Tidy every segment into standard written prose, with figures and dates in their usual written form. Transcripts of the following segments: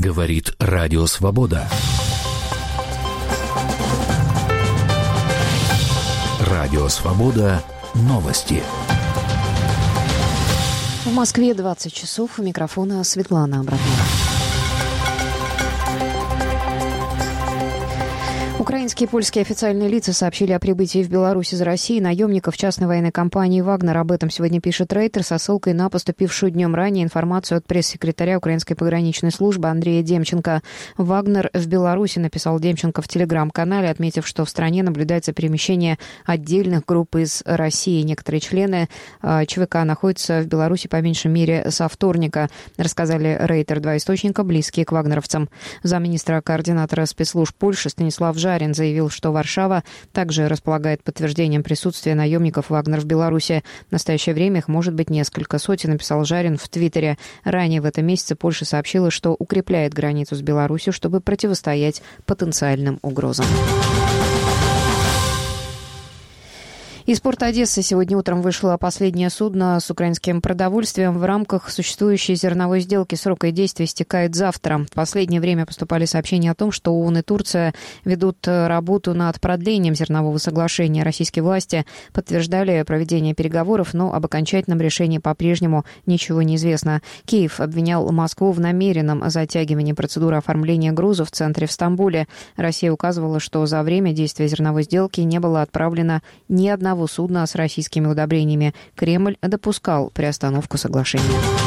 Говорит Радио Свобода. Радио Свобода. Новости. В Москве 20 часов. У микрофона Светлана Абрамова. Украинские и польские официальные лица сообщили о прибытии в Беларусь из России наемников частной военной компании «Вагнер». Об этом сегодня пишет Рейтер со ссылкой на поступившую днем ранее информацию от пресс-секретаря Украинской пограничной службы Андрея Демченко. «Вагнер» в Беларуси, написал Демченко в телеграм-канале, отметив, что в стране наблюдается перемещение отдельных групп из России. Некоторые члены ЧВК находятся в Беларуси по меньшей мере со вторника, рассказали Рейтер, два источника, близкие к вагнеровцам. Замминистра координатора спецслужб Польши Станислав Жарин заявил, что Варшава также располагает подтверждением присутствия наемников «Вагнер» в Беларуси. В настоящее время их может быть несколько сотен, написал Жарин в Твиттере. Ранее в этом месяце Польша сообщила, что укрепляет границу с Беларусью, чтобы противостоять потенциальным угрозам. Из порта Одессы сегодня утром вышло последнее судно с украинским продовольствием в рамках существующей зерновой сделки. Срок ее действия истекает завтра. В последнее время поступали сообщения о том, что ООН и Турция ведут работу над продлением зернового соглашения. Российские власти подтверждали проведение переговоров, но об окончательном решении по-прежнему ничего не известно. Киев обвинял Москву в намеренном затягивании процедуры оформления грузов в центре в Стамбуле. Россия указывала, что за время действия зерновой сделки не было отправлено ни одного судна с российскими удобрениями. Кремль допускал приостановку соглашения.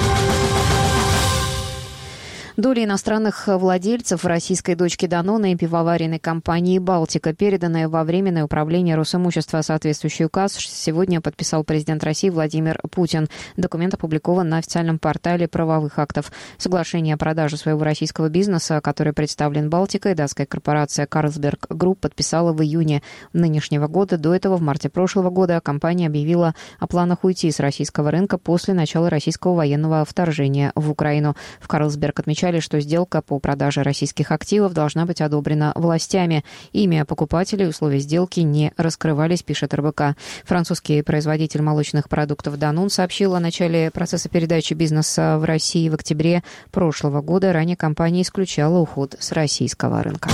Доля иностранных владельцев в российской дочке Данона и пивоваренной компании «Балтика», переданная во Временное управление Росимущества. Соответствующий указ сегодня подписал президент России Владимир Путин. Документ опубликован на официальном портале правовых актов. Соглашение о продаже своего российского бизнеса, который представлен «Балтикой», датская корпорация «Карлсберг Групп» подписала в июне нынешнего года. До этого, в марте прошлого года, компания объявила о планах уйти с российского рынка после начала российского военного вторжения в Украину. В «Карлсберг» отмечали, что сделка по продаже российских активов должна быть одобрена властями. Имя покупателей и условия сделки не раскрывались, пишет РБК. Французский производитель молочных продуктов «Данон» сообщил о начале процесса передачи бизнеса в России в октябре прошлого года. Ранее компания исключала уход с российского рынка.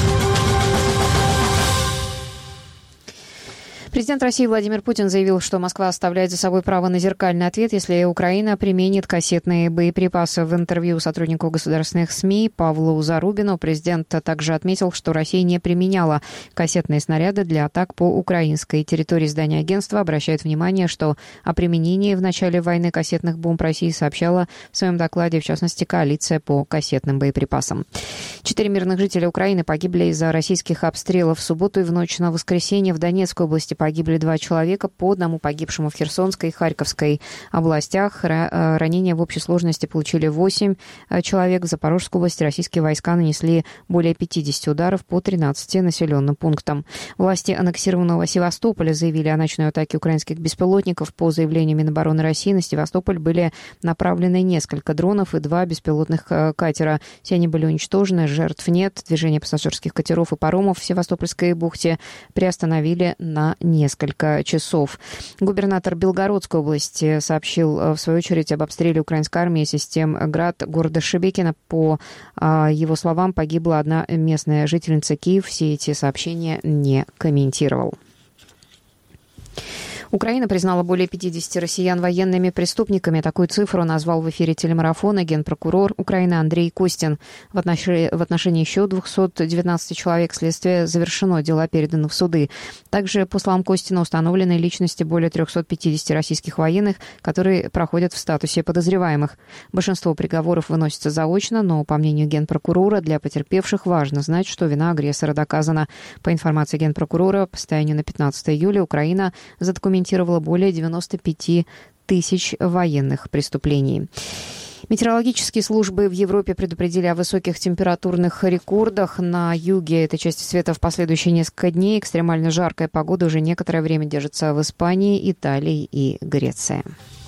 Президент России Владимир Путин заявил, что Москва оставляет за собой право на зеркальный ответ, если Украина применит кассетные боеприпасы. В интервью сотруднику государственных СМИ Павлу Зарубину президент также отметил, что Россия не применяла кассетные снаряды для атак по украинской территории. Издание агентства обращает внимание, что о применении в начале войны кассетных бомб России сообщала в своем докладе, в частности, коалиция по кассетным боеприпасам. 4 мирных жителя Украины погибли из-за российских обстрелов. В субботу и в ночь на воскресенье в Донецкой области погибли 2 человека, по одному погибшему в Херсонской и Харьковской областях. Ранения в общей сложности получили 8 человек. В Запорожской области российские войска нанесли более 50 ударов по 13 населенным пунктам. Власти аннексированного Севастополя заявили о ночной атаке украинских беспилотников. По заявлению Минобороны России на Севастополь были направлены несколько дронов и 2 беспилотных катера. Все они были уничтожены, жертв нет. Движение пассажирских катеров и паромов в Севастопольской бухте приостановили на несколько часов. Губернатор Белгородской области сообщил, в свою очередь, об обстреле украинской армии систем ГРАД города Шебекино. По его словам, погибла одна местная жительница. Киев все эти сообщения не комментировал. Украина признала более 50 россиян военными преступниками. Такую цифру назвал в эфире телемарафона генпрокурор Украины Андрей Костин. В отношении еще 219 человек следствие завершено, дела переданы в суды. Также, по словам Костина, установлены личности более 350 российских военных, которые проходят в статусе подозреваемых. Большинство приговоров выносится заочно, но, по мнению генпрокурора, для потерпевших важно знать, что вина агрессора доказана. По информации генпрокурора, по состоянию на 15 июля Украина задокументировала более 95 тысяч военных преступлений. Метеорологические службы в Европе предупредили о высоких температурных рекордах. На юге этой части света в последующие несколько дней экстремально жаркая погода уже некоторое время держится в Испании, Италии и Греции.